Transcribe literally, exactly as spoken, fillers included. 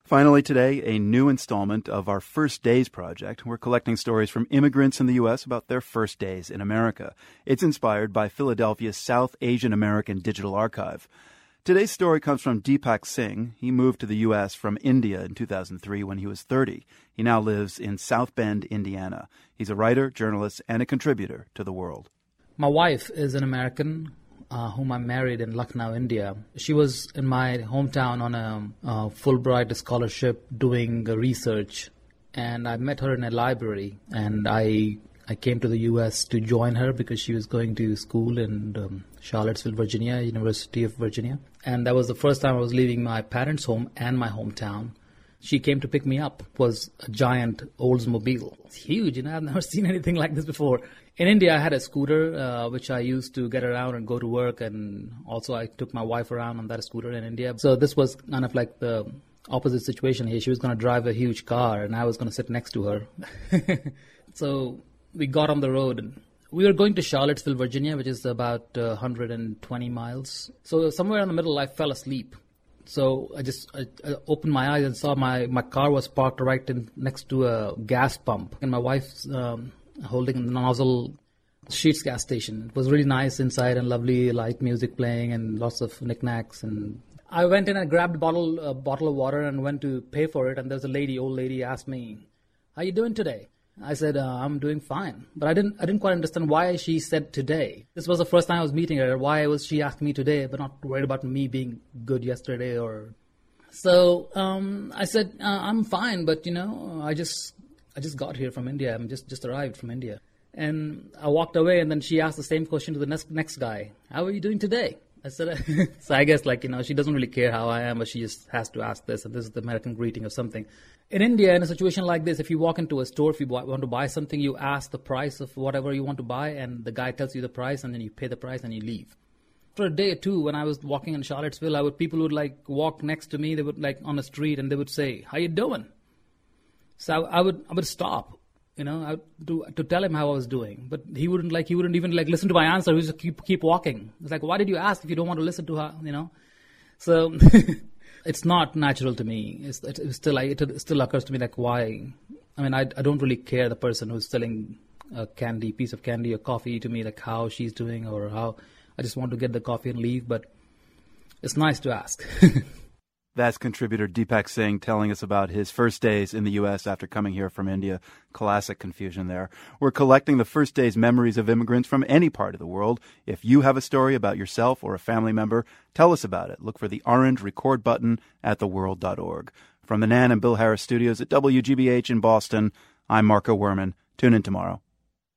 Finally today, a new installment of our First Days project. We're collecting stories from immigrants in the U S about their first days in America. It's inspired by Philadelphia's South Asian American Digital Archive. Today's story comes from Deepak Singh. He moved to the U S from India in two thousand three when he was thirty. He now lives in South Bend, Indiana. He's a writer, journalist, and a contributor to The World. My wife is an American uh, whom I married in Lucknow, India. She was in my hometown on a, a Fulbright scholarship doing uh, research, and I met her in a library, and I I came to the U S to join her because she was going to school in um, Charlottesville, Virginia, University of Virginia. And that was the first time I was leaving my parents' home and my hometown. She came to pick me up. It was a giant Oldsmobile. It's huge, you know, I've never seen anything like this before. In India, I had a scooter, uh, which I used to get around and go to work. And also I took my wife around on that scooter in India. So this was kind of like the opposite situation here. She was going to drive a huge car and I was going to sit next to her. So we got on the road and we were going to Charlottesville, Virginia, which is about uh, one hundred twenty miles. So somewhere in the middle, I fell asleep. So I just I, I opened my eyes and saw my, my car was parked right in, next to a gas pump. And my wife's um, holding the nozzle, Sheetz gas station. It was really nice inside and lovely, light music playing and lots of knickknacks. And I went in and grabbed a bottle, a bottle of water and went to pay for it. And there's a lady, old lady, asked me, "How you doing today?" I said, uh, I'm doing fine. But I didn't I didn't quite understand why she said today. This was the first time I was meeting her. Why was she asking me today, but not worried about me being good yesterday? Or So um, I said, uh, I'm fine, but, you know, I just I just got here from India. I'm just, just arrived from India. And I walked away, and then she asked the same question to the next, next guy. How are you doing today? I said, so I guess, like, you know, she doesn't really care how I am, but she just has to ask this, and this is the American greeting or something. In India, in a situation like this, if you walk into a store, if you want to buy something, you ask the price of whatever you want to buy, and the guy tells you the price, and then you pay the price, and you leave. For a day or two, when I was walking in Charlottesville, I would people would, like, walk next to me, they would, like, on the street, and they would say, "How you doing?" So I, I would I would stop. You know, I, to to tell him how I was doing, but he wouldn't like. He wouldn't even like listen to my answer. He would just keep keep walking. It's like, why did you ask if you don't want to listen to her? You know, so it's not natural to me. It's, it, it still like it still occurs to me like why. I mean, I I don't really care the person who's selling a candy piece of candy or coffee to me, like how she's doing or how. I just want to get the coffee and leave. But it's nice to ask. That's contributor Deepak Singh telling us about his first days in the U S after coming here from India. Classic confusion there. We're collecting the first days memories of immigrants from any part of the world. If you have a story about yourself or a family member, tell us about it. Look for the orange record button at the world dot org. From the Nan and Bill Harris studios at W G B H in Boston, I'm Marco Werman. Tune in tomorrow.